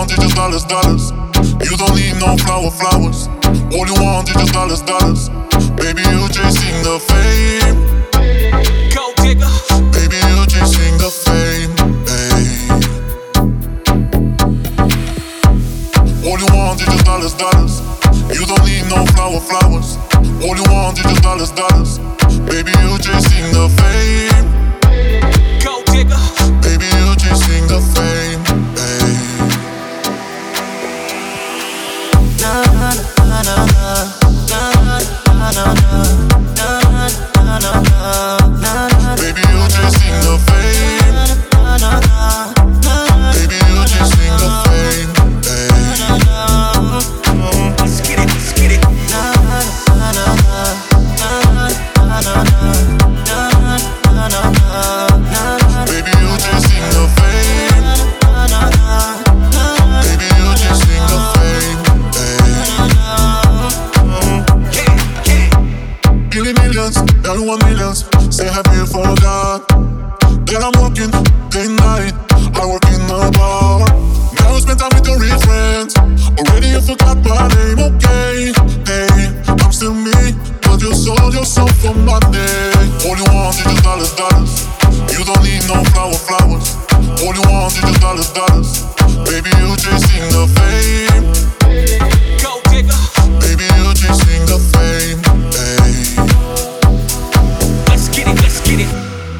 want is just dollars, dollars. You don't need no flowers. All you want is just dollars, dollars. Baby, you chasing the fame. Gold digger. Baby, you chasing the fame. Hey. All you want is just dollars, dollars. You don't need no flowers. All you want is just dollars, dollars. Baby, you chasing the fame. Gold digger. Baby, you chasing the fame. Hey. Na na na na na na na na na na. Baby, you chasing the fame. Baby, you chasing the fame. Hey. Let's get it, let's get it. Baby, you chasing the fame. Baby, you chasing the fame. Hey. Give me millions, I want millions. Say have you forgot that I'm working day and night? I work in the bar. Now I spend time with your real friends. Already you forgot my name, okay? Hey, I'm still me, but you sold yourself for money. All you want is just dollars, dollars. You don't need no flowers. All you want is just dollars, dollars. Baby, you chasing the fame. Gold digger. Baby, you chasing the fame. Hey. Let's get it, let's get it.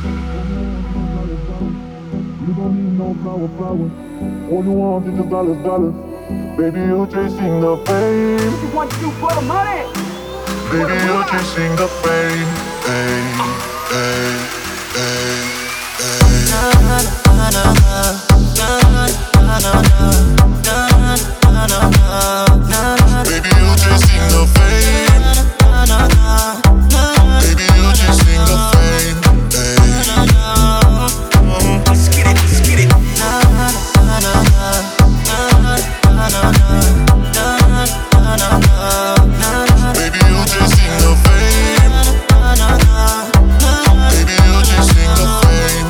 You don't need no flowers. All you want is just dollars, dollars. Baby, you chasing the fame. She wants you for the money. Baby, you chasing the fame. Hey, hey, hey, hey. Baby, you chasing the fame. Baby, you chasing the fame. Hey. Let's get it, let's get it. Baby, you chasing the fame. Baby, you chasing the fame.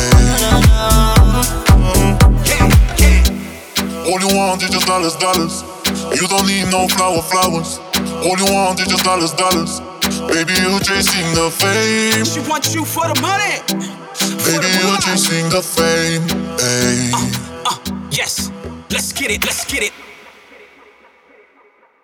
Hey. All you want is just dollars, dollars. You don't need no flowers. All you want is just dollars, dollars. Baby, you chasing the fame. She wants you for the money. Baby, you chasing the fame. Hey. Yes, let's get it, let's get it.